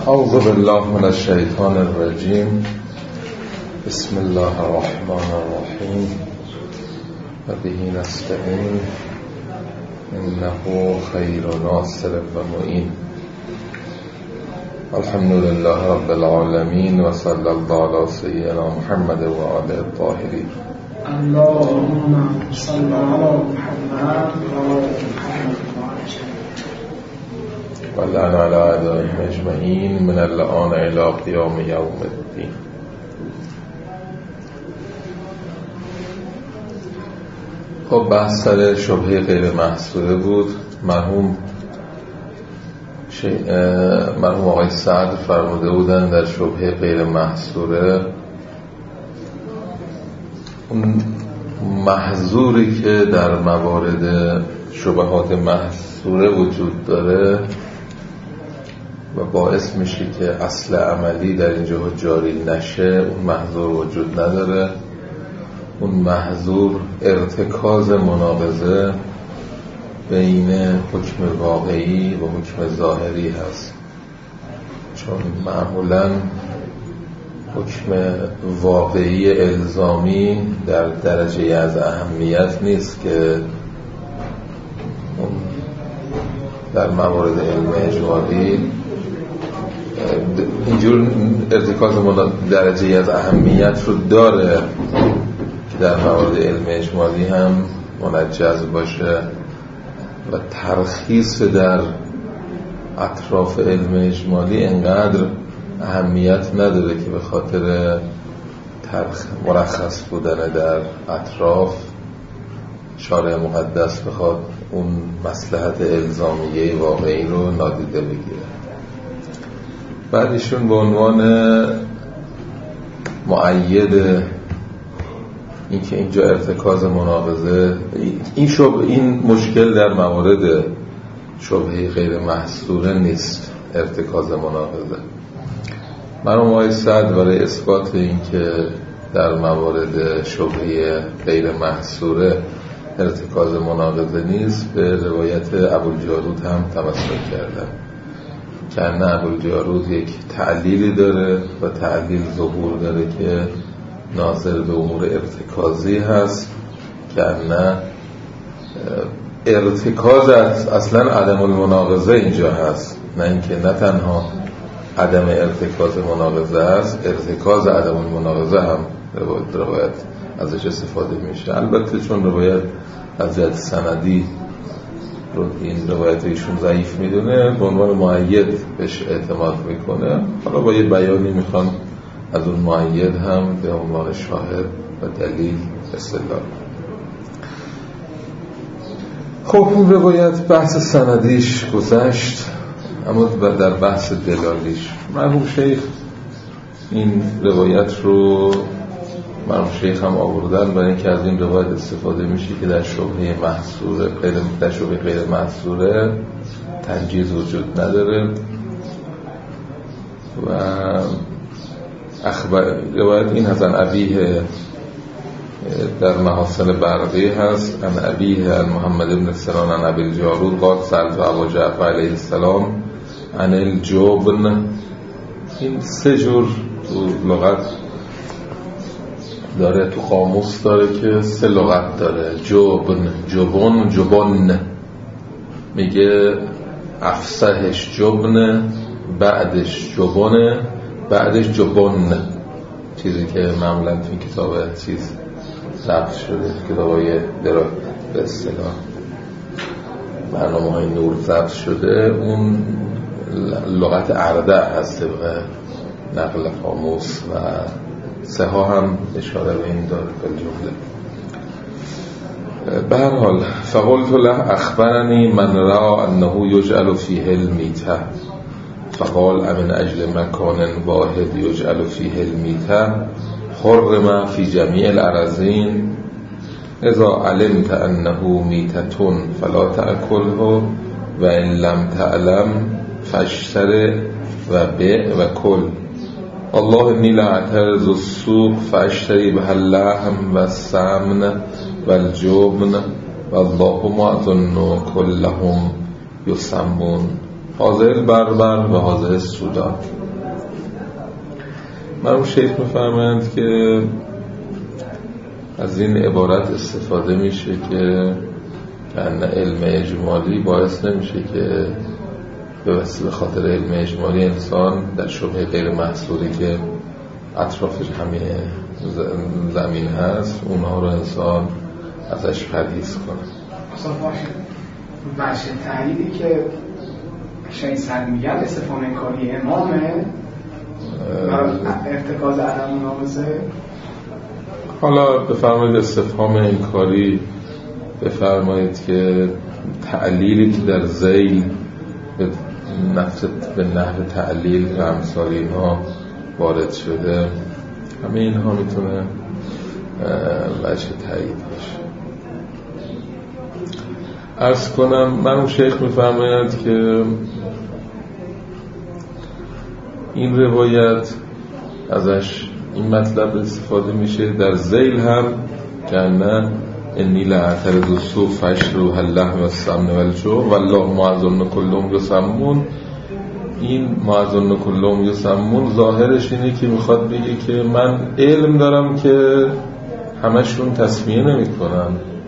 اعوذ بالله من الشیطان الرجیم. بسم الله الرحمن الرحیم و به نستعین انه خیر ناصر و معین. الحمد لله رب العالمین و صلی الله علی سیدنا محمد و آله الطاهرین. اللهم صل علی محمد و آل محمد و لعن علی اعدائهم اجمعین من الآن الی قیام یوم الدین. خب بحث سر شبهه غیر محصوره بود. مرحوم آقای سعد فرموده بودن در شبهه غیر محصوره اون محظوری که در موارد شبهات محصوره وجود داره و باعث میشه که اصل عملی در اینجا جاری نشه، اون محظور وجود نداره. اون محظور ارتکاز مناقضه بین حکم واقعی و حکم ظاهری هست، چون معمولا حکم واقعی الزامی در درجه از اهمیت نیست که در موارد علم اجمالی اینجور ارتکاز درجه از اهمیت رو داره که در موارد علم اجمالی هم منجز باشه و ترخیص در اطراف علم اجمالی انقدر اهمیت نداره که به خاطر مرخص بودن در اطراف شارع مقدس بخواد اون مصلحت الزامیه واقعی رو نادیده بگیره. بعد ایشون به عنوان مؤید اینکه اینجا ارتکاز مناقضه این مشکل در موارد شبهه غیر محصوره نیست، ارتکاز مناقضه. مرحوم آقای سعد برای اثبات اینکه در موارد شبهه غیر محصوره ارتکاز مناقضه نیست به روایت ابوالجارود هم تمسک کردن که نه ابوالجارود یک تعلیلی داره و تعلیل ظهور داره که ناظر به امور ارتکازی هست که نه ارتکاز اصلا عدم المناقضه اینجا هست، نه اینکه نه تنها عدم ارتکاز مناقضه هست، ارتکاز عدم المناقضه هم روایت ازش استفاده میشه. البته چون روایت از جهت سندی رو این روایت ایشون ضعیف میدونه به عنوان مؤید بهش اعتماد میکنه. حالا با یه بیانی میخوان از اون مؤید هم به عنوان شاهد و دلیل استدلال. خب اون روایت بحث سندیش گذشت، اما در بحث دلالیش مرحوم شیخ این روایت رو مرحوم شیخ هم آوردن برای اینکه از این روایت استفاده میشه که در شبهه محصوره غیر محصوره تنجیز وجود نداره و روایت این هست عن ابیه در محاسن برقی هست عن ابیه عن محمد بن سنان عن ابی الجارود قال سألت ابا جعفر علیه السلام عن الجبن. این سه جور تو لغت داره، تو قاموس داره که سه لغت داره. جبن، جبن، جبن. میگه افصحش جبن، بعدش جبن، بعدش جبن. چیزی که معمولا تو این کتاب چیز ضبط شده، کتابای به اصطلاح برنامه‌های نور ضبط شده، اون لغت ارده هست طبق نقل قاموس و سه ها هم اشاره به این داره به جمله. به هر حال فقلت له اخبرنی من را انه یجعل فیه المیته فقال امن اجل مکان واحد یجعل فیه المیته حرم فی جمیع الارضین اذا علمت انه میتتون فلا تأکله و ان لم تعلم فاشتر و بیع و کل. الله انی لأعترض السوق فاشتری به اللحم و السمن و الجبن و الله ما اظن کلهم یسمون حاضر بربر و حاضر سودان. مرحوم شیخ می‌فرمایند که از این عبارت استفاده میشه که علم اجمالی باعث نمیشه که به وسیله خاطر علم اجمالی انسان در شبهه غیر محصولی که اطرافش همه زمین هست اونها رو انسان ازش پرهیز کنه. بچه تحلیلی که شاید سر میگن استفهام انکاری امامه ارتکاز عدم مناقضه. حالا بفرمایید استفهام انکاری، بفرمایید که تعلیلی که در ذیل به نحو تعلیل و امثال اینها وارد شده، همه اینها میتونه وجه تایید باشه. عرض کنم مرحوم شیخ میفرماید که این روایت ازش این مطلب استفاده میشه در ذیل هم که نه انی لعترض الصوف فشروح اللحم و السمن و الجو والله معظن کلهم یسمون. این معظن کلهم یسمون ظاهرش اینه که میخواد بگه که من علم دارم که همشون تسمیه نمی کنن.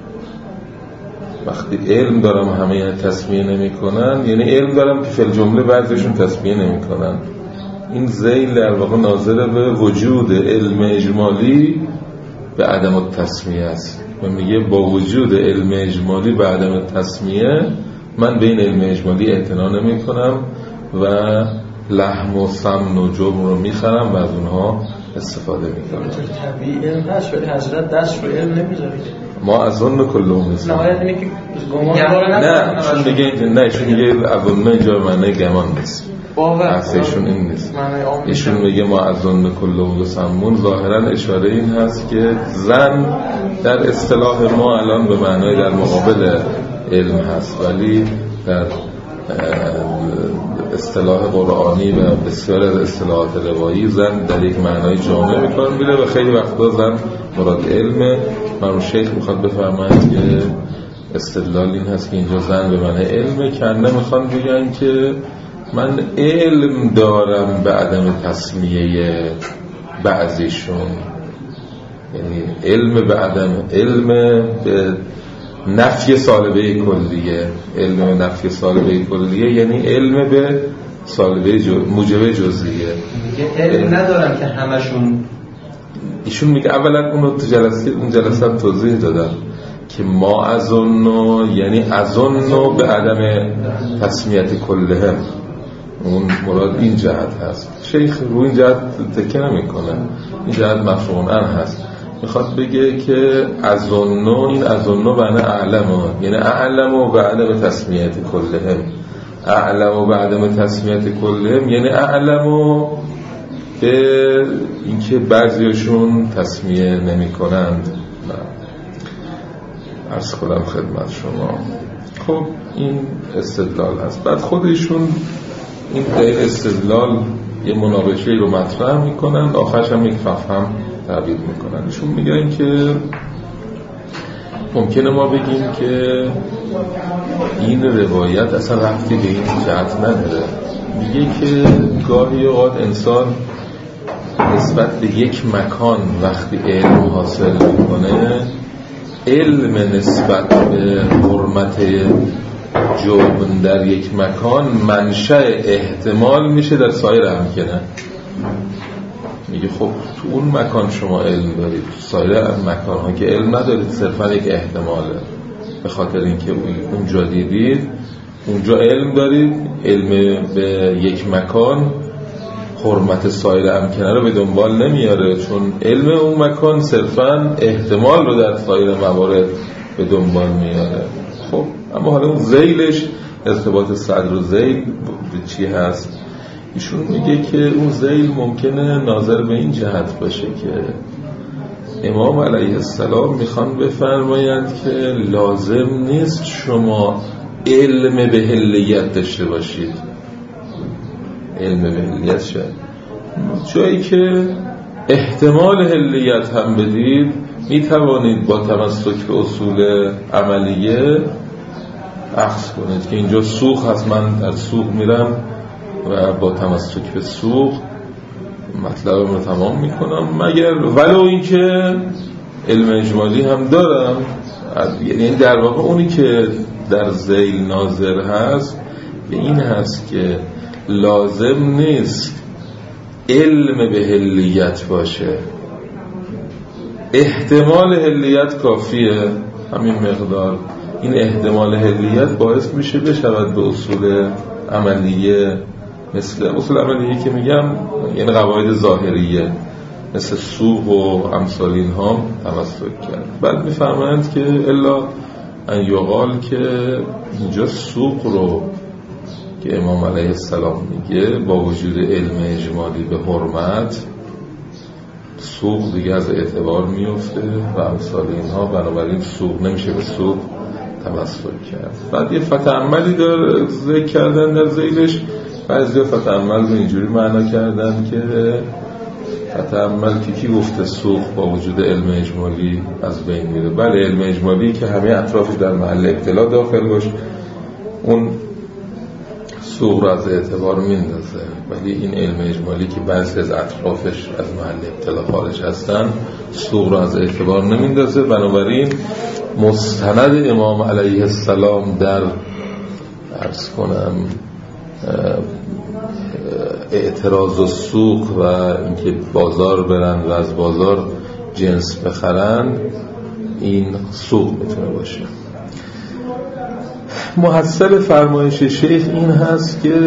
وقتی علم دارم همه تسمیه نمی کنن یعنی علم دارم که فی الجمله بعضیشون تسمیه نمی کنن. این ذیل در واقع ناظر به وجود علم اجمالی به عدم التسمیه است و میگه با وجود علم اجمالی به عدم التسمیه من به این علم اجمالی اعتنا نمی کنم و لحم و سمن و جبن رو میخرم و از اونها استفاده میکنم. طبیعی علم هست ولی حضرت دست رو علم نمیذاره. ما از اون کلهم نیست. نهایت اینه که گمان نه چون میگه نه چون میگه اول اینجا معنی گمان نیست. اصلشون این نیست. ایشون میگه ما از اون کلهم یسمون ظاهرا اشاره این هست که زن در اصطلاح ما الان به معنای در مقابل علم هست ولی در اصطلاح قرآنی و بسیار از اصطلاحات روایی زن در یک معنای جامع میکنن میره و خیلی وقتا زن مراد علمه. مرحوم شیخ میخواد بفرماید که استدلال این هست که اینجا زن به معنای علمه، کنده میخوان بگن که من علم دارم به عدم تسمیه بعضیشون، یعنی علم به عدم علم به نفی سالبه کلیه، علم نفی سالبه کلیه یعنی علم به سالبه موجب جزئیه. علم ندارم که همشون. ایشون میگه اولا اونو تو جلسه هم توضیح دادم که ما از اونو یعنی از اونو به عدم تسمیت کلهم، اون مراد این جهت هست. شیخ روی این جهت تکیه نمی کنه، این جهت مفهوماً هست. میخواد بگه که از اونو، این از اونو معنی اعلمو، یعنی اعلمو به عدم تسمیت کلهم، اعلمو به عدم تسمیت کلهم یعنی اعلمو به اینکه بعضیشون تسمیه نمی کنند. عرض کنم خدمت شما. خب این استدلال هست. بعد خودشون این غیر استدلال یه مناقشه رو مطرح میکنن، آخرش هم یک فهم تعبیر میکنن. ایشون میگن که ممکنه ما بگیم که این روایت اصلا ربطی به این جهت نداره. میگه که گاهی اوقات انسان نسبت به یک مکان وقتی علم حاصل میکنه، علم نسبت به حرمت جبن در یک مکان منشأ احتمال میشه در سایر امکنه. میگه خب تو اون مکان شما علم دارید، تو سایر مکان ها که علم ندارید، صرفا یک احتماله. به خاطر اینکه اونجا دیدید اونجا علم دارید، علم به یک مکان حرمت سایر امکنه رو به دنبال نمیاره، چون علم اون مکان صرفا احتمال رو در سایر موارد به دنبال میاره. خب اما حالا اون ذیلش، ارتباط صدر و ذیل به چی هست؟ ایشون میگه که اون ذیل ممکنه ناظر به این جهت باشه که امام علیه السلام میخوان بفرمایند که لازم نیست شما علم به حلیت داشته باشید. علم به حلیت شد جایی که احتمال حلیت هم بدید، میتوانید با تمسک به اصول عملیه اخذ کنید که اینجا سوق هست، من در سوق میرم و با تمسک به سوق مطلبم رو تمام میکنم، مگر ولو اینکه علم اجمالی هم دارم. یعنی در واقع اونی که در ذیل ناظر هست به این هست که لازم نیست علم به حلیت باشه، احتمال حلیت کافیه، همین مقدار. این احتمال حلیت باعث میشه بشود به اصول عملیه، مثل اصول عملیه که میگم یعنی قواعد ظاهریه مثل سوق و امثال اینها تمسک کرد. بعد میفهمند که الا ان یقال که اینجا سوق رو که امام علیه السلام میگه با وجود علم اجمالی به حرمت، سوق دیگه از اعتبار میفته و امثال اینها، بنابراین سوق نمیشه به سوق تمسک کرد. بعد یه فتعملی داره ذکر کردن در ذیلش، بعضی فتعمل رو اینجوری معنا کردن که فتعمل که کی گفته سوق با وجود علم اجمالی از بین میره؟ بله، علم اجمالی که همه اطرافش در محل ابتلا داخل باشه اون سوق رو از اعتبار میندازه، ولی این علم اجمالی که بعضی از اطرافش از محل ابتلا خارج هستن سوق رو از اعتبار نمیندازه. بنابراین مستند امام علیه السلام در عرض کنم اعتراض و سوق و اینکه بازار برن و از بازار جنس بخرن این سوق میتونه باشه. محصل فرمایش شیخ این هست که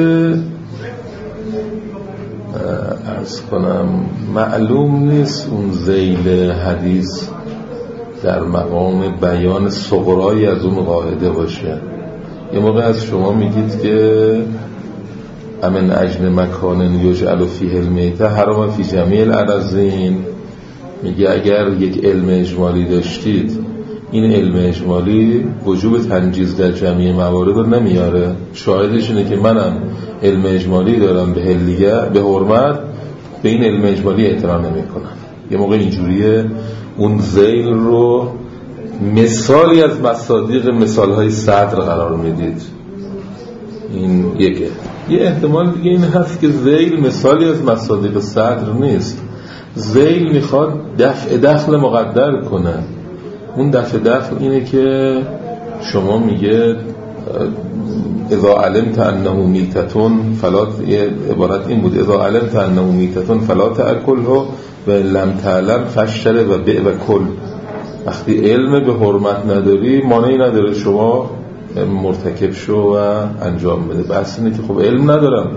عرض کنم معلوم نیست اون ذیل حدیث در مقام بیان صغرایی از اون قاعده باشه. یه موقع از شما میگید که امن اجن مکان یجعل فیه المیته حرام فی جمیع الاراضین، میگه اگر یک علم اجمالی داشتید این علم اجمالی وجوب تنجیز در جمعی موارد رو نمیاره. شاهدش اینه که منم علم اجمالی دارم به حلیه به حرمت، به این علم اجمالی احترام نمی کنم. یه موقع اینجوریه اون ذیل رو مثالی از مصادیق مثالهای صدر قرار میدید. این یه احتمال دیگه این هست که ذیل مثالی از مصادیق صدر نیست. ذیل میخواد دفع دخل مقدر کنه. اون دفع دخل اینه که شما میگه اذا علمت انه میتتون فلا، عبارت این بود اذا علمت انه میتتون فلا تأکله و لم تعلم فاشتر و بیع و کل. وقتی علم به حرمت نداری مانعی نداره شما مرتکب شو و انجام بده. بحث اینه که خب علم ندارم،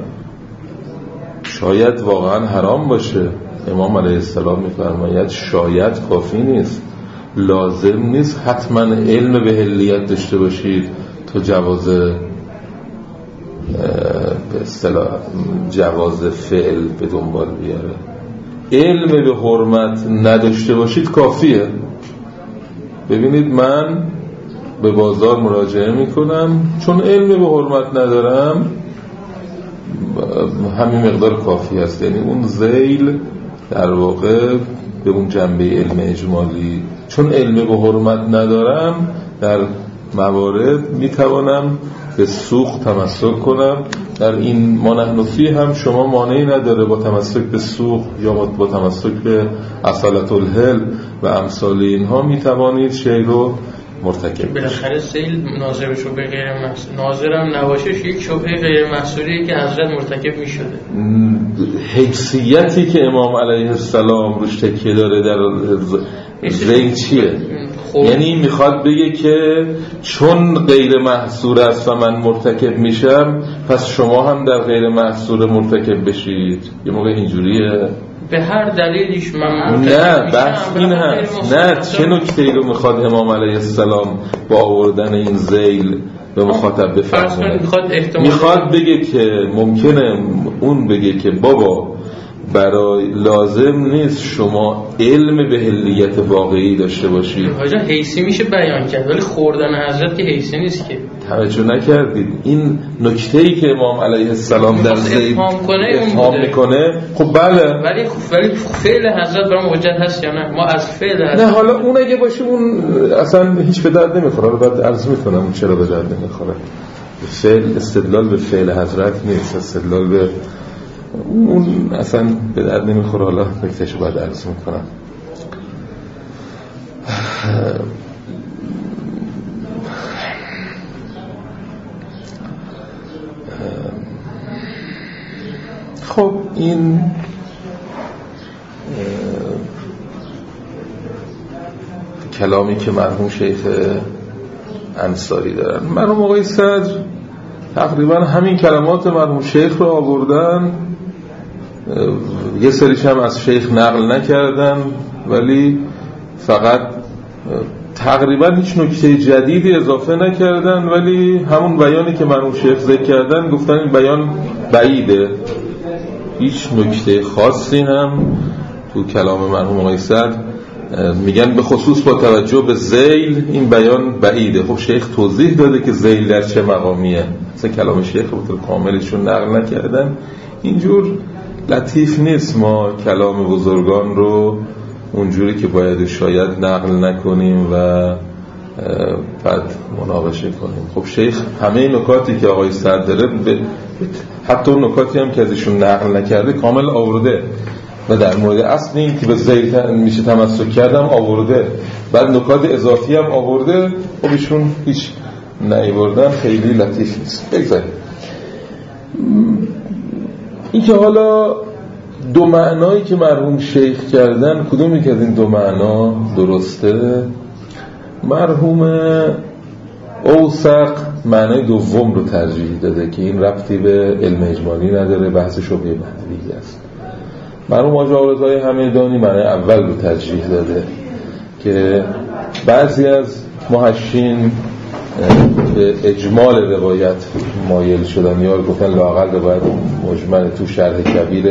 شاید واقعا حرام باشه. امام علیه السلام میفرماید شاید کافی نیست، لازم نیست حتما علم به حلیت داشته باشید تو جواز به اصطلاح جواز فعل به دنبال بیاره. علم به حرمت نداشته باشید کافیه. ببینید من به بازار مراجعه میکنم چون علم به حرمت ندارم، همین مقدار کافی است. یعنی اون ذیل در واقع به اون جنبه علم اجمالی، چون علم به حرمت ندارم در موارد میتوانم به سوق تمسک کنم. در این مانحنفی هم شما مانعی نداره با تمسک به سوق یا با تمسک به اصالت الحل و امثال اینها میتوانید شیء رو مرتکب. بالاخره ذیل ناظر شو به غیر محصول، ناظرم نباشش یک شبهه غیر محصولی که حضرت مرتکب میشده. حیثیتی که امام علیه السلام روش تکیه داره در ذیل چیه؟ یعنی میخواد بگه که چون غیر محصور است و من مرتکب میشم پس شما هم در غیر محصور مرتکب بشید. یه موقع اینجوریه به هر دلیلیش من نه بحث این هست. نه چه نکته‌ای رو میخواد امام علیه السلام با آوردن این ذیل به مخاطب بفرمونه؟ میخواد بگه که ممکنه اون بگه که بابا برای لازم نیست شما علم به حلیت واقعی داشته باشید. حاجا حیثی میشه بیان کرد ولی خوردن حضرت که حیثی نیست که. توجه نکردید این نکته‌ای که امام علیه السلام در زید افهام میکنه. خب بله ولی فعل حضرت برام حجت هست یا نه؟ ما از فعل حضرت نه، حالا اون اگه باشه اون اصلا هیچ به درد نمیخوره. بعد عرض میکنم چرا به درد نمیخوره. فعل استدلال به فعل حضرت نیست، استدلال به اون اصلا به درد نمیخوره. حالا نکتهشو باید عرض میکنم. خب این کلامی که مرحوم شیخ انصاری دارن، مرحوم آقای صدر تقریبا همین کلمات مرحوم شیخ رو آوردن، یه سریش هم از شیخ نقل نکردن، ولی فقط تقریبا هیچ نکته جدیدی اضافه نکردن، ولی همون بیانی که مرحوم شیخ ذکر کردن گفتن این بیان بعیده. هیچ نکته خاصی هم تو کلام مرحوم آقای صدر میگن به خصوص با توجه به ذیل این بیان بعیده. خب شیخ توضیح داده که ذیل در چه مقامیه، مثلا کلام شیخ رو به کاملشون نقل نکردن. اینجور لطیف نیست ما کلام بزرگان رو اونجوری که باید شاید نقل نکنیم و بعد مناقشه کنیم. خب شیخ همه نکاتی که آقای صدر داره حتی اون نکاتی هم که ازشون نقل نکرده کامل آورده و در مورد اصل این که به ذیل میشه تمسک کردم آورده، بعد نکات اضافی هم آورده. خب ایشون هیچ نیاوردن، خیلی لطیف نیست. بگذاریم این که حالا دو معنایی که مرحوم شیخ کردن کدومی که از این دو معنا درسته؟ مرحوم اوسق معنای دوم رو ترجیح داده که این ربطی به علم اجمالی نداره، بحث شبهه بدوی است. مرحوم حاج آقارضای همدانی معنای اول رو ترجیح داده که بعضی از محشین به اجمال روایت مایل شدن یا گفتن لااقل باید مجمل تو شرح کبیر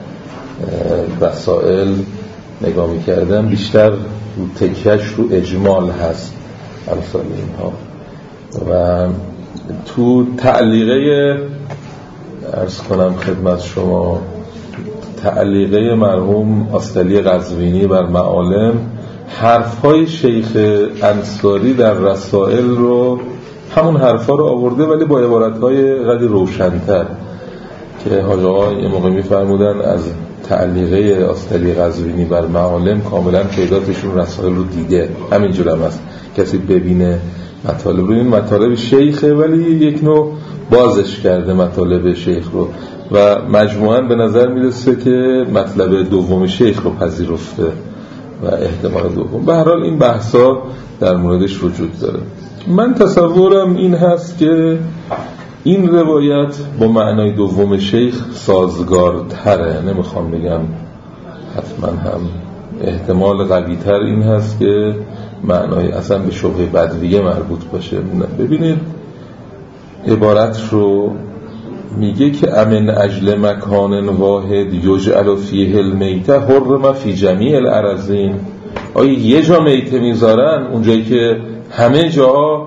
رسائل نگاه می‌کردن بیشتر رو تکیه‌اش رو اجمال هست امثال اینها. و تو تعلیقه عرض کنم خدمت شما، تعلیقه مرحوم آستلی قزوینی بر معالم حرف‌های شیخ انصاری در رسائل رو همون حرفا رو آورده ولی با عبارت‌های قدری روشن‌تر که حاج آقا یه موقع می‌فرمودن از تعلیقه آستلی قزوینی بر معالم کاملا تعدادشون رسائل رو دیده. همینجور هم هست کسی ببینه مطالب رو، این مطالب شیخه ولی یک نوع بازش کرده مطالب شیخ رو و مجموعاً به نظر میرسه که مطلب دوم شیخ رو پذیرفته و احتمال دوم. به هر حال این بحثا در موردش وجود داره. من تصورم این هست که این روایت با معنای دوم شیخ سازگارتره. نمیخوام بگم حتما هم احتمال قوی‌تر این هست که معنای اصلا به شبهه بدویه مربوط باشه. ببینید عبارت رو میگه که امن اجل مکان واحد یجعل فیه المیته حرم فی جمیع الارضین. آیا یه جا میته میذارن اونجایی که همه جا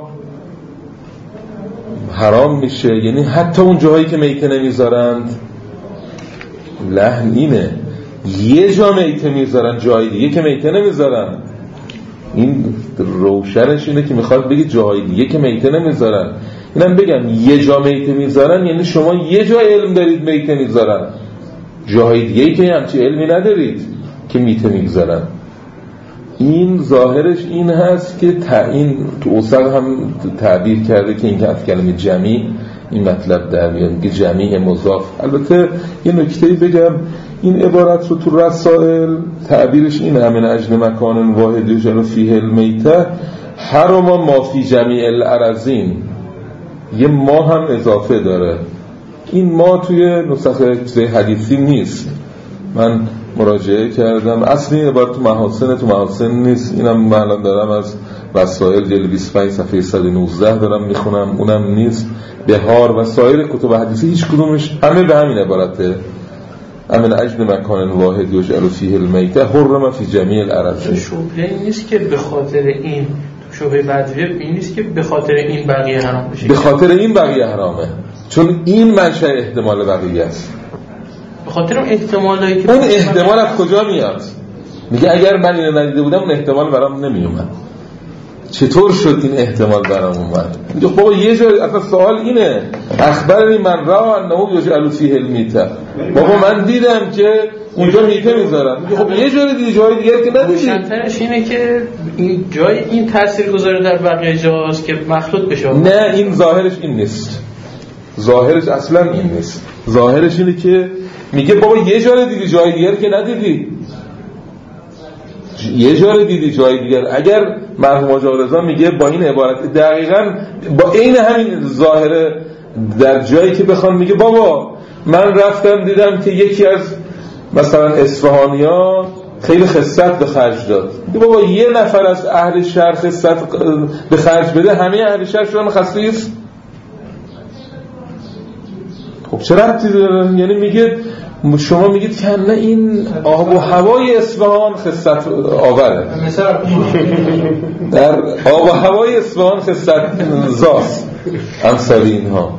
حرام میشه؟ یعنی حتی اون جاهایی که میته نمیذارند؟ لحن اینه یه جا میته میذارن جای دیگه که میته نمیذارن. این روشنش اینه که میخواد بگید جای دیگه که میته نمیذارن. اینم بگم یه جا میته میذارن یعنی شما یه جا علم دارید میته میذارن، جای دیگه که همچی علمی ندارید که میته میذارن. این ظاهرش این هست که این تو اوسق هم تعبیر کرده که این که از کلمه جمیع این مطلب در میاد که جمیع مضاف. البته یه نکته بگم این عبارت رو تو رسائل تعبیرش این همین اجل مکان واحد یجعل فیه المیته حرم ما فی جمیع الارضین، یه ما هم اضافه داره. این ما توی نسخه حدیثی نیست، من مراجعه کردم اصلی این عبارت تو محاسن نیست. اینم من الان دارم از رسائل جلد 25 صفحه 119 دارم میخونم، اونم نیست. بهار و سایر کتب حدیثی هیچ کدومش همه به همین عبارته امن اجل مکان واحد یجعل فیه المیته حرم فی جمیع الاراضی. شبهه نیست که به خاطر این شبهه بدویه این نیست که به خاطر این بقیه حرام بشه، به خاطر این بقیه حرامه، چون این منشأ احتمال بقیه است. به خاطر اون احتمالی که اون احتمال از کجا میاد؟ میگه اگر من اینو ندیده بودم اون احتمال برام نمیومد. چطور شد این احتمال برام اومد؟ میگه بابا یه جای اصلا سوال اینه، اخبرنی من را انه یجعل فیه المیته، بابا من دیدم که اونجا میته میذارن. میگه خب یه جای دیگه جای دیگه که ندیدی. روشن‌ترش اینه که این جای این تاثیر گذاره در بقیه جاست که مخلوط بشه. نه این ظاهرش این نیست، ظاهرش اصلا این نیست. ظاهرش اینه که میگه بابا یه جای دیگه جای دیگه که ندیدی، یه جای دیدی جای دیگر. اگر مرحوم آقا رضا میگه با این عبارت دقیقاً با عین همین ظاهره در جایی که بخوام، میگه بابا من رفتم دیدم که یکی از مثلا اصفهانیا خیلی خست به خرج داد. میگه بابا یه نفر از اهل شهر خست به خرج بده همه اهل شهر شدن خسیس. خب چه ربطی داره؟ یعنی میگه شما میگید که نه این آب و هوای اصفهان خست آوره، در آب و هوای اصفهان خست زاست امثال اینها.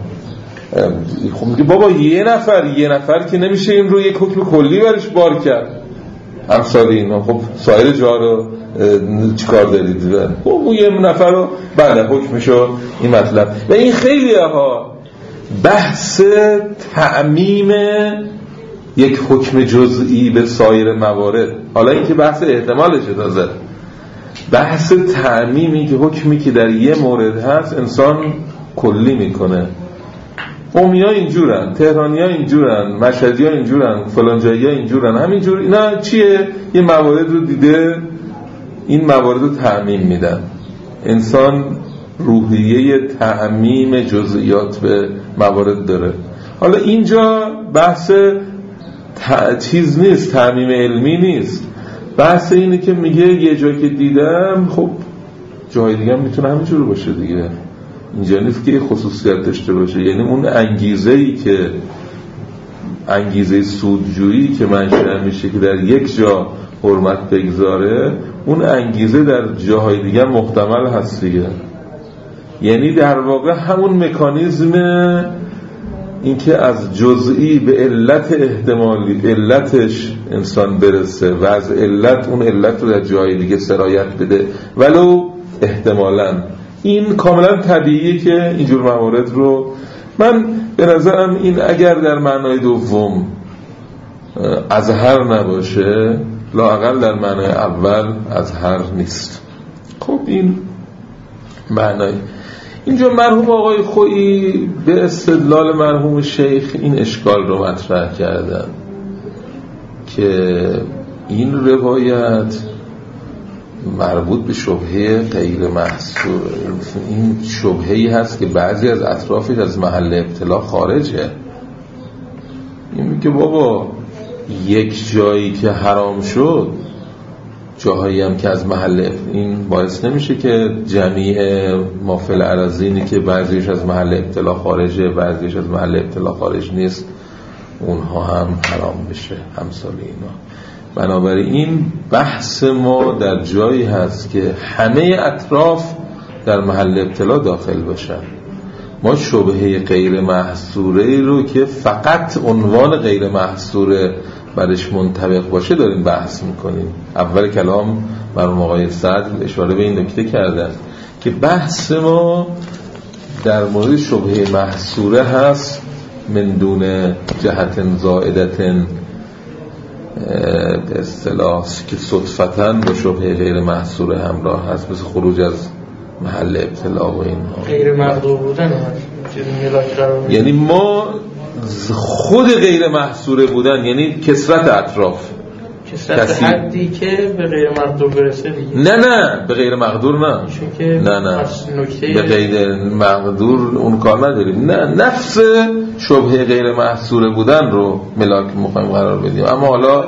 خب میگه بابا یه نفر که نمیشه این رو یک حکم کلی برش بار کرد امثال اینها. خب سایر جا رو چیکار دارید؟ خب اون یه نفر رو بله حکمشو این مطلب. و این خیلی ها بحث تعمیم یک حکم جزئی به سایر موارد، حالا این که بحث احتمالشه، تازه بحث تعمیمی که حکمی که در یه مورد هست انسان کلی میکنه. قومی‌ها اینجورن، تهرانی‌ها اینجورن، مشهدی‌ها اینجورن، فلان جایی‌ها اینجورن، همینجور. اینا چیه؟ یه موارد رو دیده این موارد رو تعمیم میدن. انسان روحیه تعمیم جزئیات به موارد داره. حالا اینجا بحث چیز نیست، تعمیم علمی نیست، بحث اینه که میگه یه جا که دیدم خب جای دیگه هم میتونه همینجور باشه دیگه. اینجا نیست که خصوصیت داشته باشه. یعنی اون انگیزه‌ای که انگیزه سودجویی که منشأ میشه که در یک جا حرمت بگذاره، اون انگیزه در جاهای دیگه محتمل هست دیگه. یعنی در واقع همون مکانیزم این که از جزئی به علت احتمالی علتش انسان برسه و از علت اون علت رو در جای دیگه سرایت بده ولو احتمالاً، این کاملا طبیعیه که اینجور موارد رو من به نظرم این اگر در معنای دوم اظهر نباشه لااقل در معنای اول اظهر نیست. خب این معنای اینجا مرحوم آقای خویی به استدلال مرحوم شیخ این اشکال رو مطرح کردن که این روایت مربوط به شبهه غیر محصور، این شبهه‌ای هست که بعضی از اطرافش از محل ابتلا خارجه. این میگه بابا یک جایی که حرام شد جاهایی هم که از محل، این باعث نمیشه که جمیع مافل اراضینی که بعضیش از محل ابتلا خارجه بعضیش از محل ابتلا خارج نیست اونها هم حرام بشه امثال اینا. بنابراین بحث ما در جایی هست که همه اطراف در محل ابتلا داخل باشن. ما شبهه غیر محصوره رو که فقط عنوان غیر محصوره برش منطبق باشه داریم بحث میکنیم. اول کلام مرحوم آقای صدر اشاره به این نکته کردن که بحث ما در مورد شبهه محصوره هست من دون جهت زائدت به اصطلاح که صدفتاً با شبهه غیر محصوره همراه هست، مثل خروج از محل ابتلا و اینها، غیر مقدور بودن یعنی ما خود غیر محصوره بودن یعنی کثرت اطراف، کثرت حدی که به غیر مقدور برسه دیگه. نه به غیر مقدور نه، نه به غیر مقدور اون کار نداریم. نه، نفس شبهه غیر محصوره بودن رو ملاک مخواهیم قرار بدیم. اما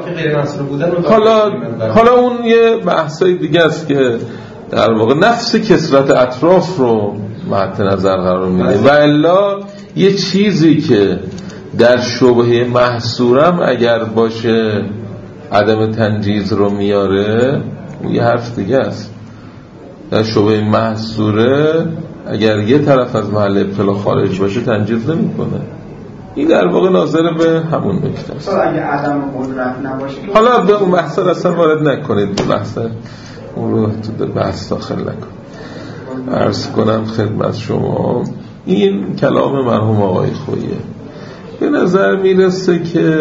حالا اون یه بحثای دیگه است که در واقع نفس کثرت اطراف رو مد نظر قرار میدیم و الا یه چیزی که در شبهه محصورم اگر باشه عدم تنجیز رو میاره، اون یه حرف دیگه است. در شبهه محصوره اگر یه طرف از محل ابتلا خارج باشه تنجیز نمیکنه. این در واقع ناظر به همون نکته است. اگه عدم قدرت نباشه، حالا به اون بحث اصلا وارد نکنید، به بحث اون رو تو بحث داخل نکنید. عرض کنم خدمت شما این کلام مرحوم آقای خوییه. به نظر میرسه که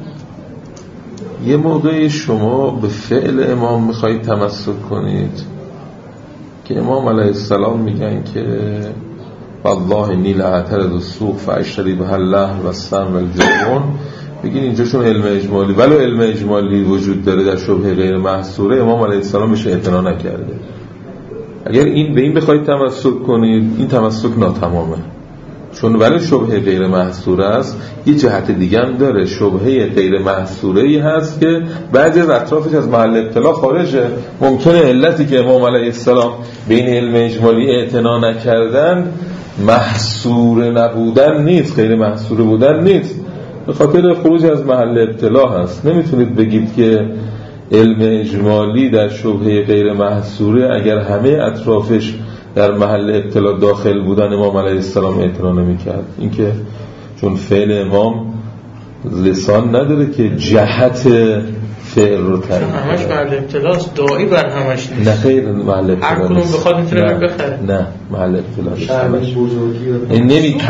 یه موقعی شما به فعل امام میخواید تمسک کنید که امام علیه السلام میگن که والله انی لأعترض السوق فاشتری بها اللحم والسم والجبن، بگین اینجاشون علم اجمالی، ولی علم اجمالی وجود داره در شبهه غیر محصوره، امام علیه السلام بهش اعتنا نکرده. اگر این به این بخواید تمسک کنید، این تمسک ناتمامه، چون ولی شبهه غیر محصوره است. یه جهت دیگه هم داره، شبهه غیر محصوره ای هست که بعضی از اطرافش از محل ابتلا خارجه. ممکنه علتی که امام علیه السلام به این علم اجمالی اعتنا نکردن محصور نبودن نیست، غیر محصوره بودن نیست، به خاطر خروج از محل ابتلا هست. نمیتونید بگید که علم اجمالی در شبهه غیر محصوره اگر همه اطرافش در محل ابتلا داخل بودن امام علیه السلام اعتنا نمی‌کرد. این که چون فعل امام لسان نداره که جهت فعل رو تعیین کنه، همش محل ابتلاست، داعی بر همش نیست. نه خیر، محل ابتلا هر کدوم بخواد میتونه بخره. نه محل ابتلا شرمش بزرگی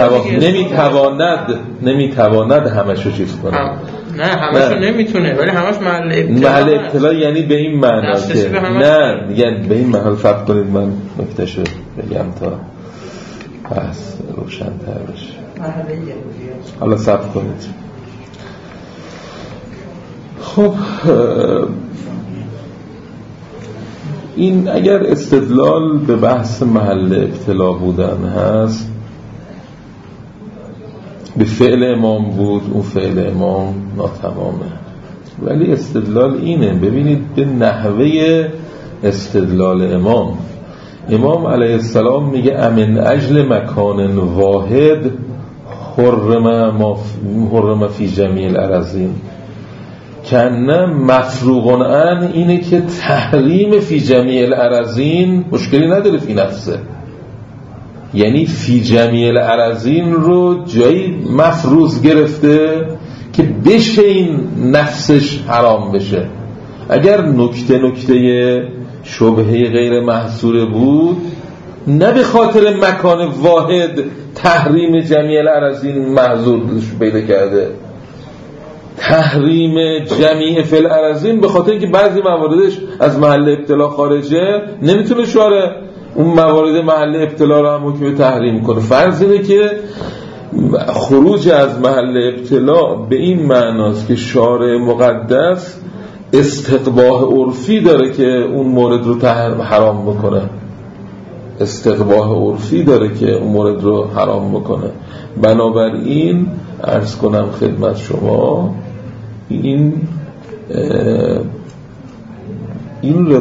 نمیتواند همش رو چیز کنه. نه همش رو نمیتونه، ولی همش محل ابتلا. محل ابتلا یعنی به این معنا که نه دیگه به این محل فرق کنید. من نکتهشو بگم تا بحث روشن‌تر بشه. حالا صبر کنید. خب این اگر استدلال به بحث محل ابتلا بودن هست، به فعل امام بود، اون فعل امام ناتمامه. ولی استدلال اینه، ببینید به نحوه استدلال امام علیه السلام میگه امن اجل مکان واحد حرم فی جمیع الاراضین، کنه مفروغ عن اینه که تحریم فی جمیع الاراضین مشکلی نداره فی نفسه، یعنی فی جمیع الاراضین رو جایی مفروض گرفته که بشه این نفسش حرام بشه. اگر نکته شبهه غیر محصوره بود، نه به خاطر مکان واحد تحریم جمیع الاراضین محظور پیدا کرده. تحریم جمیع فی الاراضین به خاطر اینکه بعضی مواردش از محل ابتلا خارجه، نمیتونه شارع اون موارد محل ابتلا رو هم حکم تحریم کنه. فرض اینه که خروج از محل ابتلا به این معناست که شارع مقدس استقباح عرفی داره که اون مورد رو حرام بکنه، استقباح عرفی داره که اون مورد رو حرام بکنه. بنابراین عرض کنم خدمت شما این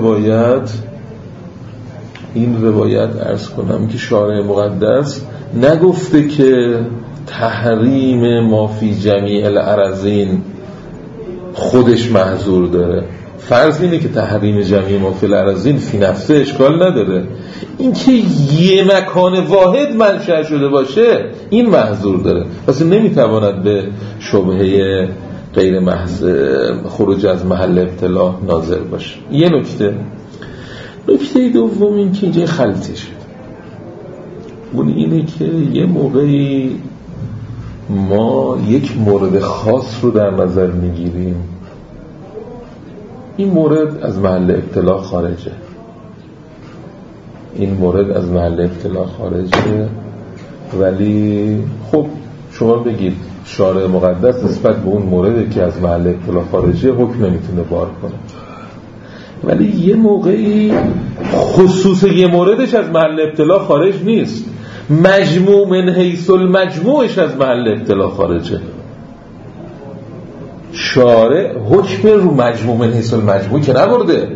روایت عرض کنم که شارع مقدس نگفته که تحریم ما فی جمیع الاراضین خودش محظور داره. فرض اینه که تحریم جمیع ما فی الاراضین فی نفسه اشکال نداره، این که یه مکان واحد منشأ شده باشه این محظور داره، پس نمیتواند به شبهه غیر خروج از محل ابتلا ناظر باشه. یه نکته دوم این که اینجا خلطی شد، اون اینه که یه موقعی ما یک مورد خاص رو در نظر میگیریم، این مورد از محل ابتلا خارجه، ولی خب شما بگید شارع مقدس نسبت به اون موردی که از محل ابتلا خارجه حکم نمیتونه بار کنه، ولی یه موقعی خصوص یه موردش از محل ابتلا خارج نیست، مجموع من حیث المجموعش از محل ابتلا خارجه. شارع حکم رو مجموع من حیث المجموع که نبرده،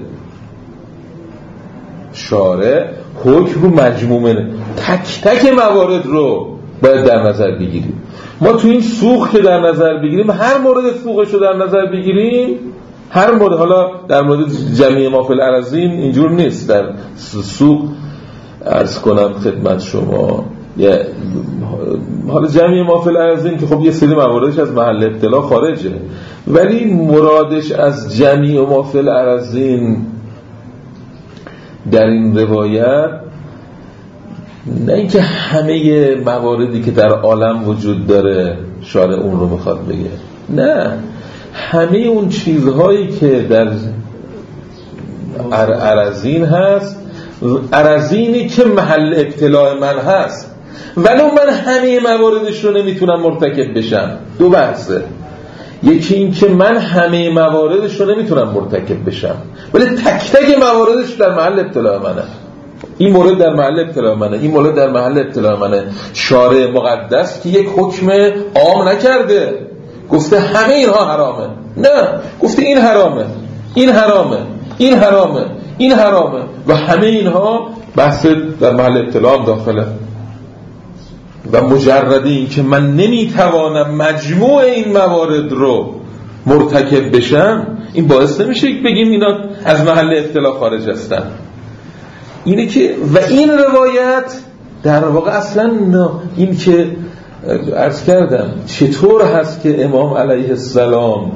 شارع حکم رو مجموع من تک تک موارد رو باید در نظر بگیریم. ما تو این سوق که در نظر بگیریم، هر مورد سوقش رو در نظر بگیریم، هر مورد، حالا در مورد جمعی ما فی الارضین اینجور نیست، در سوق عرض کنم خدمت شما حالا جمعی ما فی الارضین که خب یه سری مواردش از محل ابتلا خارجه، ولی مرادش از جمعی ما فی الارضین در این روایت نه اینکه همه مواردی که در عالم وجود داره شارع اون رو میخواد بگه، نه، همه اون چیزهایی که در ارضین هست، ارضینی که محل ابتلاع من هست، ولو من همه مواردش رو نمیتونم مرتکب بشم. دو بحثه، یکی این که من همه مواردش رو نمیتونم مرتکب بشم ولی تک تک مواردش در محل ابتلاع منه. این مورد در محل ابتلاع منه، این مورد در محل ابتلاع منه. شارع مقدس که یک حکم عام نکرده گفته همه اینها حرامه، نه، گفته این حرامه، این حرامه، این حرامه، این حرامه و همه اینها بحث در محل ابتلاع داخله. و مجرد این که من نمیتوانم مجموع این موارد رو مرتکب بشم، این باعث نمیشه بگیم اینا از محل ابتلاع خارج هستن. اینه که و این روایت در واقع اصلا این که عرض کردم چطور هست که امام علیه السلام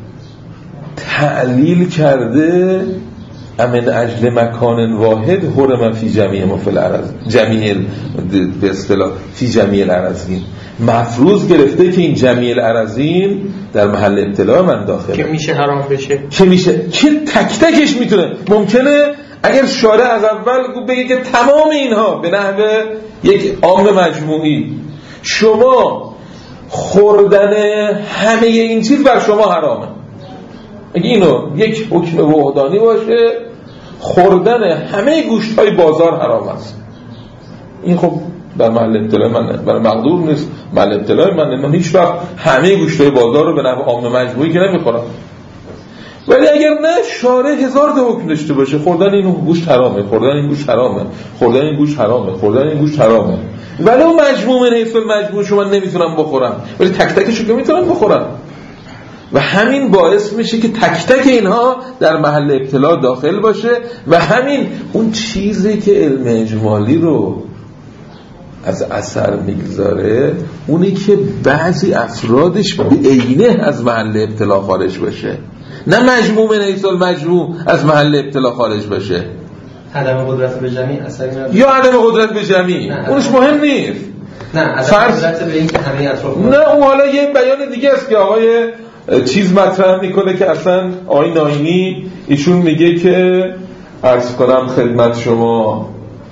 تعلیل کرده امن اجل مکان واحد حرم فی جمیع ما فی الارض، جمیع به اصطلاح فی جمیع الارضین، مفروض گرفته که این جمیع الارضین در محل ابتلاع من داخله، که میشه حرام بشه، که میشه، که تک تکش میتونه. ممکنه اگر شارع از اول بگه که تمام اینها به نحو یک عام مجموعی، شما خوردن همه این چیز بر شما حرامه، اگه اینو یک حکم وحدانی باشه، خوردن همه گوشت های بازار حرام است، این خب در محل ابتلاع من برای مقدور نیست، محل ابتلاع من هیچ وقت همه گوشت های بازار رو به نحو عام مجموعی که نمیخورم. ولی اگر نه، شارع هزار تا حکم داشته باشه، خوردن این گوشت حرامه، خوردن این گوشت حرامه، خوردن این گوشت حرامه، خوردن این گوشت حرامه، ولی اون مجموع من حیث المجموع شما نمیتونم بخورم، ولی تک تکشو که میتونم بخورم. و همین باعث میشه که تک تک اینها در محل ابتلاع داخل باشه و همین اون چیزی که علم اجمالی رو از اثر میگذاره، اونی که بعضی افرادش به عینه از محل ابتلاع خارج باشه، نه مجموع من حیث المجموع از محل ابتلاع خارج باشه. عدم قدرت به جمعی اثری نداره، یا عدم قدرت به جمعی اونش مهم نیست، نه عدم قدرت به این که همه اطراف، نه، اون حالا یه بیان دیگه است که آقای چیز مطرح میکنه که اصلا آیین آینی ایشون میگه که عرض کنم خدمت شما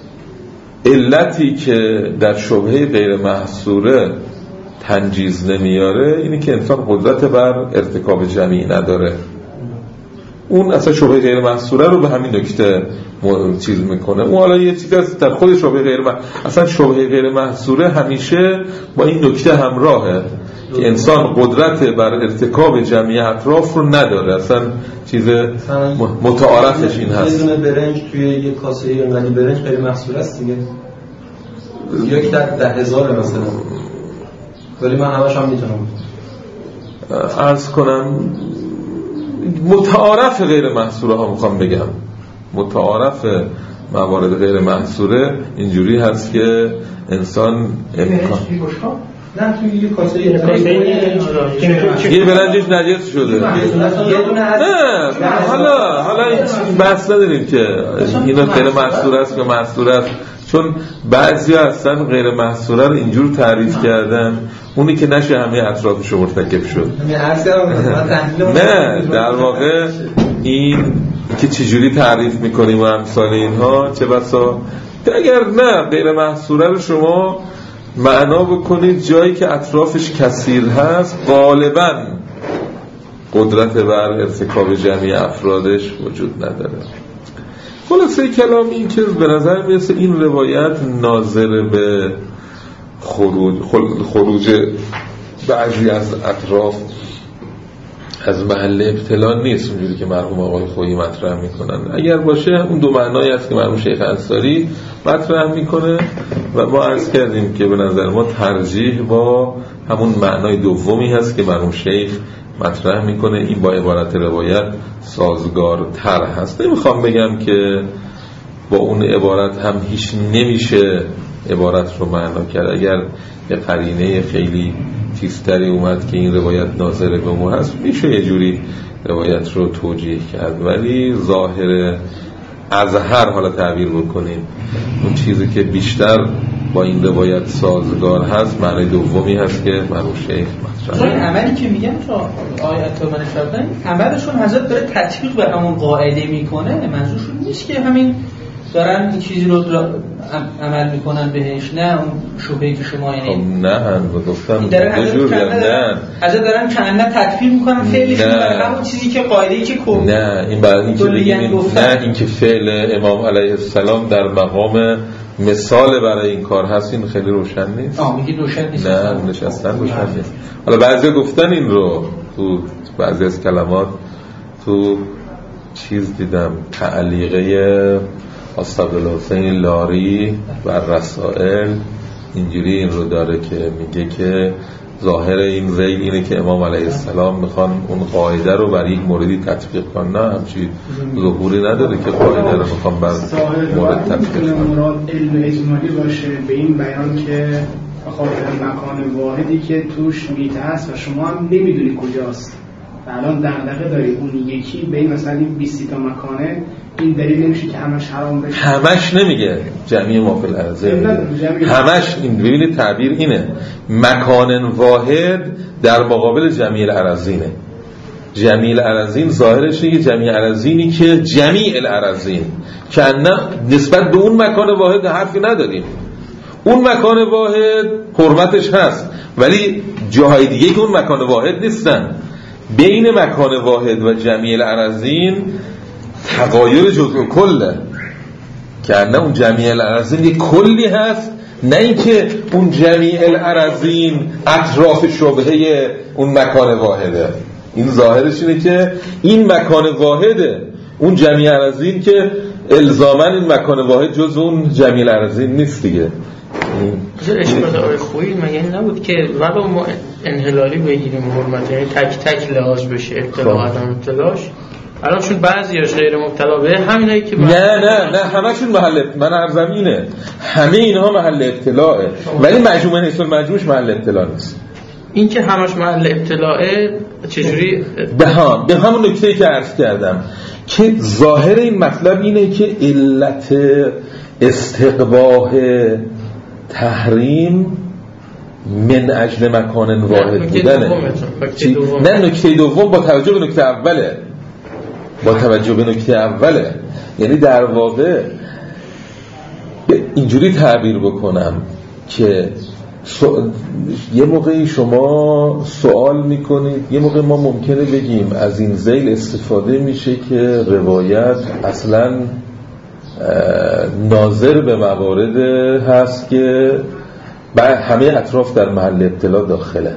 علتی که در شبهه غیر محصوره تنجیز نمیاره اینه که انسان قدرت بر ارتکاب جمعی نداره. اون اصلا شبهه غیر محصوره رو به همین نکته چیز میکنه. اون حالا یه چیز از در خود شبهه غیر اصلا شبهه غیر محصوره همیشه با این نکته همراهه که انسان قدرت بر ارتکاب جمعی اطراف رو نداره، اصلا چیز متعارفش این هست. یه دونه برنج توی یه کاسه انقدی برنج غیر محصول است دیگه، یک در 10,000 مثلا، ولی من همش هم میتونم عرض کنم متعارف غیر محصوره ها میخوام بگم، متعارف موارد غیر محصوره اینجوری هست که انسان امکان نه توی یه کاسه یه برنجش نجس شده، نه حالا این بحث نداریم که اینا غیر محصوره است که محصوره است، چون بعضی اصلا غیر محصوره رو اینجور تعریف کردن اونی که نشه همه اطرافش مرتکب شد. نه در واقع این که چجوری تعریف میکنیم و امثال اینها، چه بسا اگر نه غیر محصوره رو شما معنا بکنید جایی که اطرافش کثیر هست، غالبا قدرت بر ارتکاب جمعی افرادش وجود نداره. خلاصه کلام این که به نظر میرسه این روایت ناظر به خروج بعضی از اطراف از محل ابتلا نیست اونجوری که مرحوم آقای خویی مطرح میکنن. اگر باشه اون دو معنایی هست که مرحوم شیخ انصاری مطرح میکنه و ما عرض کردیم که به نظر ما ترجیح با همون معنای دومی هست که مرحوم شیخ مطرح میکنه. این با عبارت روایت سازگارتر هست. نمیخوام بگم که با اون عبارت هم هیچ نمیشه عبارت رو معنا کرد. اگر یه قرینه خیلی تیزتری اومد که این روایت ناظر به ما هست، میشه یه جوری روایت رو توجیه کرد، ولی ظاهر اظهر حالا تعبیر بکنیم اون چیزی که بیشتر با این روایت سازگار هست معنی دومی هست که مرحوم شیخ مطرح. این عملی که میگم تو آیات من شدن عملشون حضرت داره تطبیق بر همون قاعده میکنه، منظورشون نیست که همین دارن این چیزی رو عمل میکنن بهش، نه اون شبهه‌ای که شما یعنی نه گفتم دارن حضرت دارن کانه تطبیق میکنن فعلشون بر همون چیزی که قاعده‌ای که نه این بعد این که بگیم نه این که فعل امام علیه السلام در مقام مثال برای این کار هست، این خیلی روشن نیست. میگی روشن نیست؟ نه نشستن روشن نیست. حالا بعضی گفتن این رو تو بعضی از کلمات، تو چیز دیدم تعلیقه عبدالحسین لاری بر رسائل اینجوری این رو داره که میگه که ظاهر این ذیل اینه که امام علیه السلام میخوان اون قاعده رو بر یک موردی تطبیق کنن. نه همچی ظهوری نداره که قاعده رو میخوان بر مورد تطبیق کنن. مراد علم اجمالی باشه به این بیان که بخاطر مکان واحدی که توش میته هست و شما هم نمیدونی کجاست و الان دغدغه داری اون یکی به این مثلا 20 تا مکانه، این دلیل نمیشه که همش حرام بشه. همش نمیگه جمعی ما فی الارض، همش این ببینید تعبیر اینه مکان واحد در مقابل جمیع الاراضینه. جمیع الاراضین ظاهرش اینه جمیع الاراضینی که جمیع الاراضین که نه نسبت به اون مکان واحد حرفی نداریم. اون مکان واحد حرمتش هست ولی جاهای دیگه که اون مکان واحد نیستن. بین مکان واحد و جمیع الاراضین تغایر جزء کله که نه اون جمیع الاراضین یک کلی هست، نه اینکه اون جمیع الاراضین اطراف شبهه اون مکان واحده. این ظاهرش اینه که این مکان واحده، اون جمیع الاراضین که الزاماً این مکان واحد جزء اون جمیع الاراضین نیست دیگه. اشکال آقای خویی مگه نبود که ولی ما انحلالی بگیریم حرمت، یعنی تک تک لحاظ بشه اطلاع عدم اطلاعش؟ الان چون بعضیاش غیر مبتلا به همینایی که نه همشون محل، من عرضم اینه همه اینها محل ابتلاعه ولی مجموعه حیث المجموعش محل ابتلا نیست. این که همش محل ابتلاعه چجوری؟ به همون نکته‌ای که عرض کردم که ظاهر این مطلب اینه که علت استقباح تحریم من اجل مکان واحد بودنه. نه نکته دوم با توجه به نکته اوله، با توجه به نکته اوله، یعنی در واقع اینجوری تعبیر بکنم که یه موقعی شما سوال میکنید، یه موقع ما ممکنه بگیم از این ذیل استفاده میشه که روایت اصلا ناظر به موارد هست که همه اطراف در محل ابتلا داخله.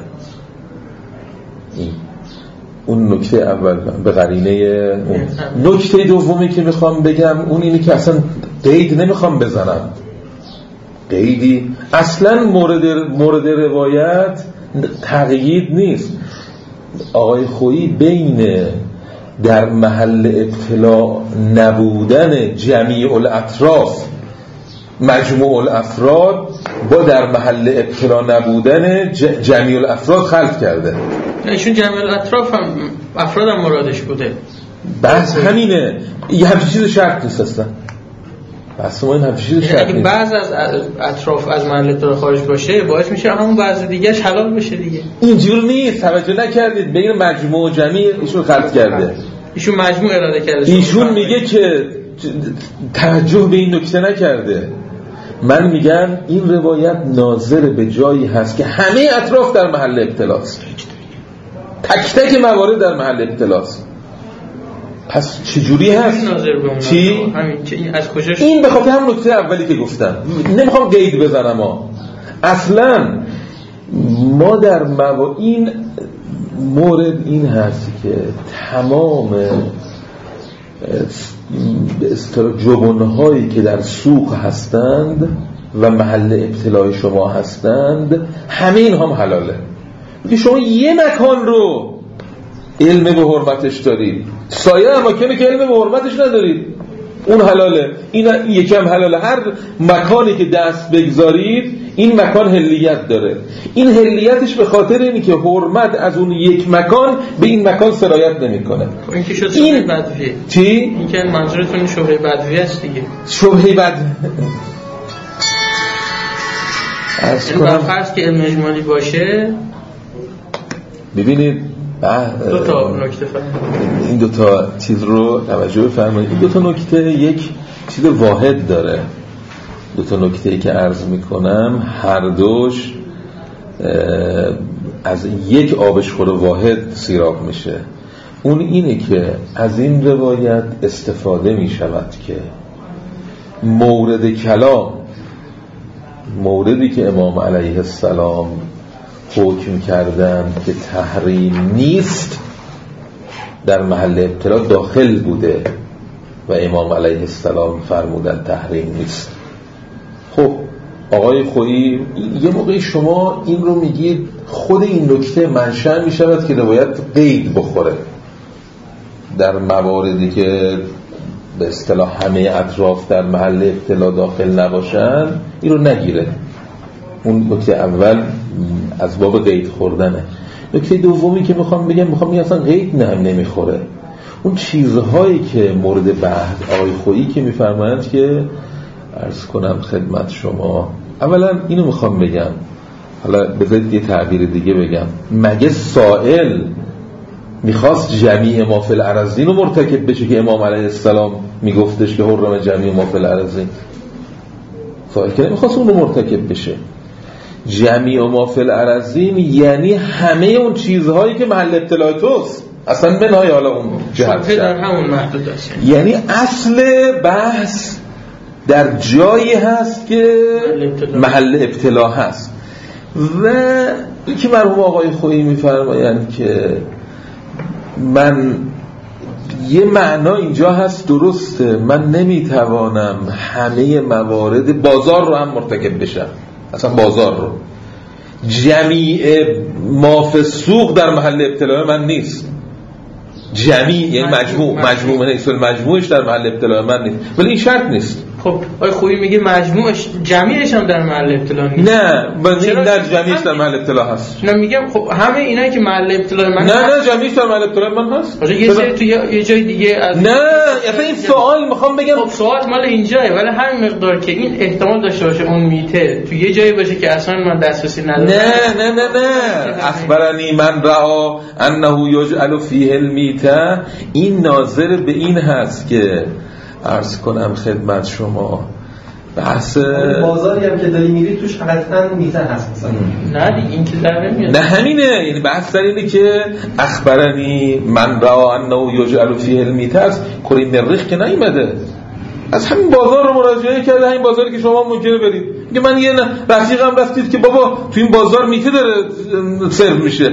اون نکته اول به قرینه اون. نکته دومی که میخوام بگم اون اینه که اصلا قید نمیخوام بزنم، قیدی اصلا مورد روایت تقیید نیست. آقای خویی بین در محل ابتلا نبودن جمیع الاطراف مجموع الافراد با در محل ابتلا نبودن جمیع الافراد خلط کرده. ایشون جمیع الاطراف هم افراد هم مرادش بوده. بحث همینه، یه همچین چیز شرط نیست اصلا. بحث ما این همچین چیز شرط نیست. بعض از اطراف از محل ابتلا خارج باشه باعث میشه همون بعض دیگه‌اش حلال بشه دیگه. اینجور نیست، توجه نکردید بین مجموع و جمیع ایشون خلط کرده. ایشون مجموع اراده کرده. ایشون میگه که توجه به این نکته نکرده. من میگم این روایت ناظر به جایی هست که همه اطراف در محل ابتلاست، تک تک موارد در محل ابتلاست. پس چجوری هست؟ چی؟ همین از کجاش؟ این به خاطر هم نکته اولی که گفتم، نمیخوام قید بزنم اصلا ما در این مورد این هست که تمام به اصطلاح جبن‌هایی که در سوق هستند و محل ابتلای شما هستند همه این هم حلاله. میگه شما یه مکان رو علم به حرمتش دارید، سایر اماکنی که علم به حرمتش ندارید اون حلاله، این یکم حلاله. هر مکانی که دست بگذارید این مکان حلیت داره. این حلیتش به خاطر اینه که حرمت از اون یک مکان به این مکان سرایت نمیکنه. این که شد شبهه بدویه. چی؟ این که منظورتون شبهه بدویه است دیگه. شبهه بدویه از کنم فرض که علم اجمالی باشه. ببینید دو تا نکته این دو تا چیز رو توجه بفرمایید. این دو تا نکته یک چیز واحد داره. دو تا نکته‌ای که عرض میکنم هر دوش از یک آبشخور واحد سیراب میشه. اون اینه که از این روایت استفاده میشود که مورد کلام، موردی که امام علیه السلام حکم کردن که تحریم نیست در محل ابتلا داخل بوده و امام علیه السلام فرمودن تحریم نیست. خب آقای خویی یه موقعی شما این رو میگید خود این نکته منشأ میشود که روایت قید بخوره در مواردی که به اصطلاح همه اطراف در محل ابتلا داخل نباشن، این رو نگیره. اون نکته اول از باب قید خوردنه. نکته دومی که میخوام بگم اصلا قید نمیخوره. اون چیزهایی که مورد بحث آقای خویی که میفرمایند که عرض کنم خدمت شما، اولا اینو میخوام بگم، حالا بذارید یه تعبیر دیگه بگم، مگه سائل میخواست جمیع ما فی الارضین رو مرتکب بشه که امام علیه السلام میگفتش که حرم جمیع ما فی الارضین؟ سائل که نمیخواست اون رو مرتکب بشه. جمیع ما فی الارضین یعنی همه اون چیزهایی که محل ابتلا توست، اصلا منهای حالا اون جهت در همون محدود است. یعنی اصل بحث در جایی هست که محل ابتلا هست. و این که مرحوم آقای خویی میفرمایند که من یه معنا اینجا هست درسته، من نمیتوانم همه موارد بازار رو هم مرتکب بشم، اصلا بازار رو، جمیع ما فی السوق در محل ابتلا من نیست. جمیع یعنی مجموع نیست، مجموعش در محل ابتلا من نیست، ولی این شرط نیست. خب آقای خویی میگه مجموعش جمعیش هم در محل ابتلا نیست. نه در جمعیش در محل ابتلا هست. نه میگم خب همه اینایی که محل ابتلا من نه جمعیش در محل ابتلا من هست. یه سری تو یه جای دیگه از نه اصلا این سوال میخوام بگم، خب سوال مال اینجاه، ولی همین مقدار که این احتمال داشته باشه اون میته تو یه جایی باشه که اصلا من دسترسی ندارم. نه اخبرنی من رأى انه یجعل فیه المیته، این ناظر به این هست که عرض کنم خدمت شما بحث بازاری هم که داری میری توش حتما میته هست مثلا. نه دیگه این که در نمیاد. نه همینه، یعنی بحث در اینه که اخبرنی من رأى انه یجعل فیه المیته است، کلی مریخ که نیومده، از همین بازار رو مراجعه کرده، همین بازاری که شما ممکنه برید. میگه من یه رفیقم رفتید که بابا تو این بازار میته داره سرو میشه.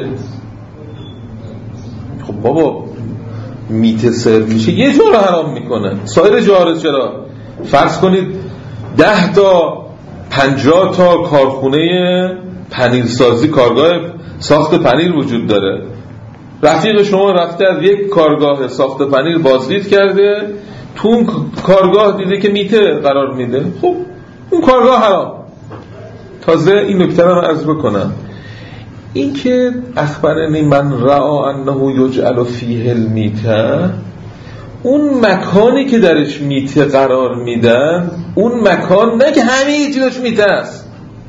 خب بابا میته سرو میشه یه جا رو حرام میکنه، سایر جا رو چرا؟ فرض کنید 10 تا 50 تا کارخونه پنیرسازی، کارگاه ساخت پنیر وجود داره. رفیق شما رفته از یک کارگاه ساخت پنیر بازدید کرده، تو اون کارگاه دیده که میته قرار میده، خب اون کارگاه حرام. تازه این نکته رو عرض بکنم، این که اخبرنی من رأى انه یجعل فیه المیته، اون مکانی که درش میته قرار میدن، اون مکان نه که همه چیزش میته است،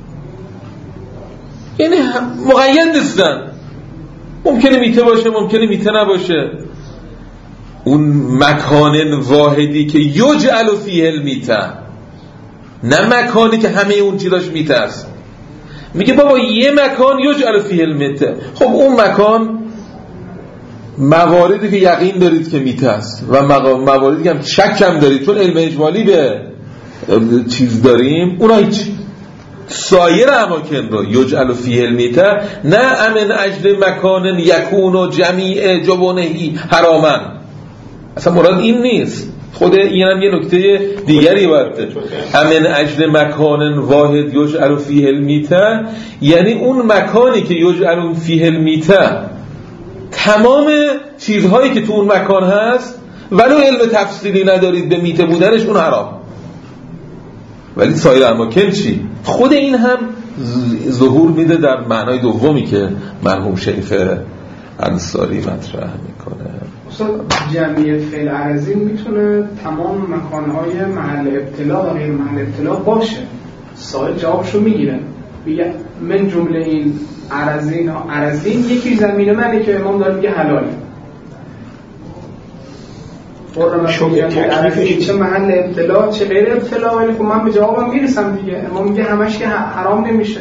یعنی مقید نیستن، ممکنه میته باشه ممکنه میته نباشه. اون مکان واحدی که یجعل فیه المیته، نه مکانی که همه اون چیزاش میته است. میگه بابا یه مکان یجعل فیه المیته، خب اون مکان مواردی که یقین دارید که میته است و مواردی که هم شک هم دارید، چون علم اجمالی به چیز داریم، اونا هیچ. سایر اماکن رو یجعل فیه المیته، نه امن اجل مکان یکون و جمیع جبانهی حرامن، اصلا مراد این نیست. خود اینم یه نکته دیگری باید امن اجل مکان واحد یجعل فیه المیته، یعنی اون مکانی که یجعل فیه المیته تمام چیزهایی که تو اون مکان هست ولو علم تفصیلی ندارید به میته بودنش اون حرام، ولی سایر اماکن چی؟ خود این هم ظهور میده در معنای دومی که مرحوم شریف انصاری مطرح میکنه. جمعیت فعل عرضی میتونه تمام مکانهای محل ابتلا و غیر محل ابتلا باشه. سائل جوابشو میگیره، میگه من جمله این عرضین یکی زمین منه که امام داره میگه حلاله. چه محل ابتلا چه غیر ابتلا، ولی خب من به جوابم میرسم دیگه. امام میگه همش که حرام نمیشه.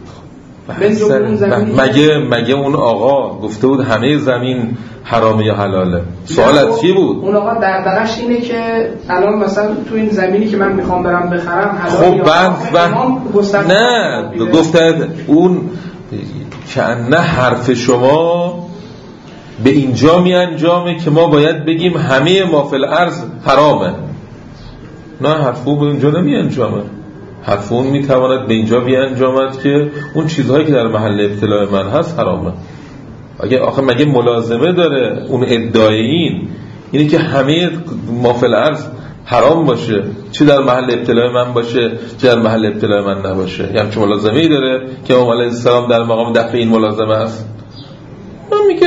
مگه اون آقا گفته بود همه زمین حرامه یا حلاله؟ سوالت چی بود؟ اون آقا دغدغش اینه که الان مثلا تو این زمینی که من میخوام برم بخرم حلاله یا حرام؟ نه گفته اون که نه حرف شما به اینجا می انجامه که ما باید بگیم همه ما فی الارض حرامه. نه حرف اون به اینجا نمی انجامه. حرف اون می تواند به اینجا بیانجامد که اون چیزهایی که در محل ابتلاع من هست حرامه. آخه مگه ملازمه داره اون ادعای اینه که همه ما فی الارض حرام باشه، چه در محل ابتلاع من باشه چه در محل ابتلاع من نباشه؟ یعنی چه ملازمه‌ای داره که امام علیه السلام در مقام دفع این ملازمه است؟ من میگه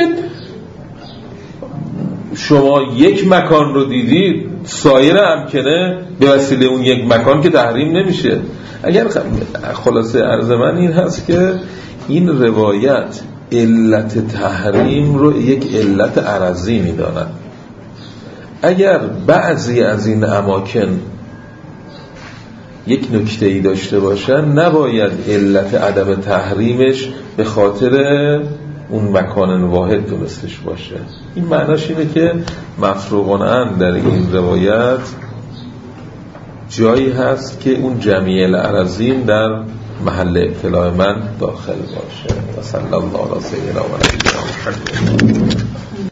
شما یک مکان رو دیدید، سایر امکنه به وسیله اون یک مکان که تحریم نمیشه. اگر خلاصه عرض من این هست که این روایت علت تحریم رو یک علت عرضی میداند. اگر بعضی از این اماکن یک نکته‌ای داشته باشن، نباید علت عدم تحریمش به خاطر اون مکان واحد درستش باشه. این معناش اینه که مفروغاً در این روایت جایی هست که اون جمیع العرضین در محل ابتلاع من داخل باشه. و صلی الله علی سیدنا و نبینا محمد.